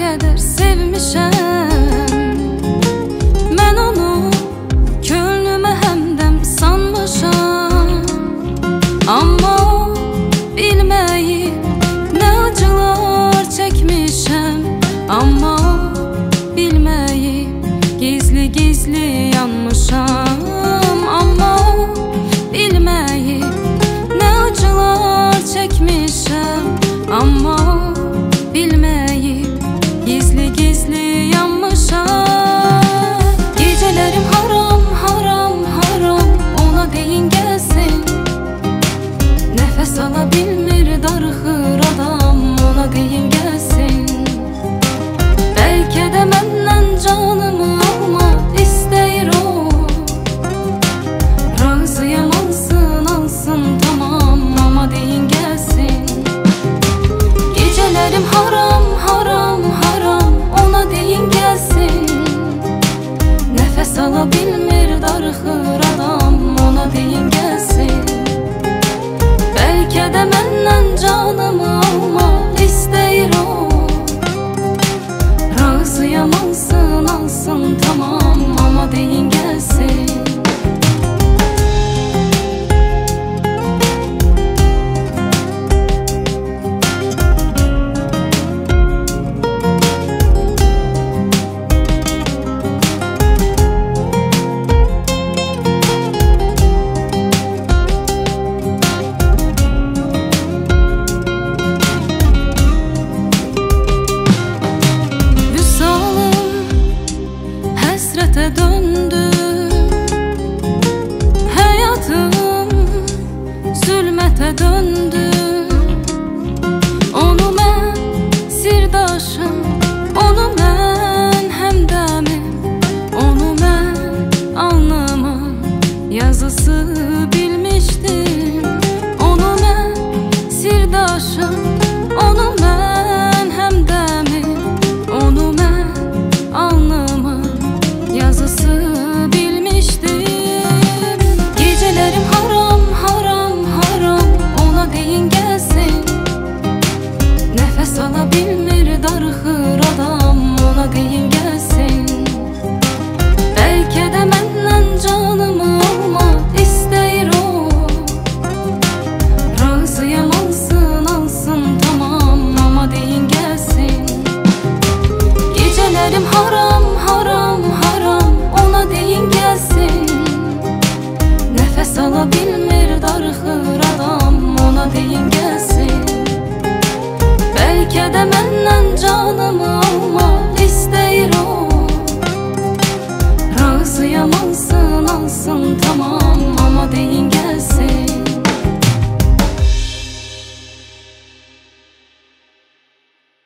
qədər sevmişəm. Mən onu könlümə həmdəm sanmışam. Amma o bilməyib nə acılar çəkmişəm. Amma o bilməyib gizli-gizli yanmışam. Amma o bilməyib nə acılar çəkmişəm. Amma o bilməyib gizli-gizli yanmışam. Gecələrim haram, haram, haram, ona deyin gəlsin. Nəfəs ala bilmir, darıxır adam, ona deyin gəlsin. Bəlkə də məndən canımı alma istəyir o. Razıyam alsın, alsın tamam, amma deyin gəlsin. Gecələrim haram, haram, haram, ona deyin gəlsin. Nəfəs ala bilmir, darıxır adam, ona deyin gəlsin. Bəlkə də məndən canımı alma istəyir o. Razıyam alsın, alsın tamam, amma deyin gəlsin. Döndü həyatım, zülmətə döndü. Onu mən sirdaşım, onu mən həmdəmim, onu mən alnımın yazısı bilmişdim. Onu mən sirdaşım, onu mən həmdəmim, onu mən alnımın yazısı bilmişdim. Gecələrim haram, haram, haram, ona deyin gəlsin. Nəfəs ala bilmir, darıxır adam, ona deyin gəlsin. Bəlkə də məndən canımı alma istəyir o. Razıyam alsın, alsın tamam, amma deyin gəlsin. Gecələrim haram, haram, haram, ona deyin gəlsin. Nəfəs ala bilmir, darıxır adam, ona deyin gəlsin. Bəlkə də məndən canımı alma istəyir o. Razıyam alsın, alsın tamam, amma deyin gəlsin.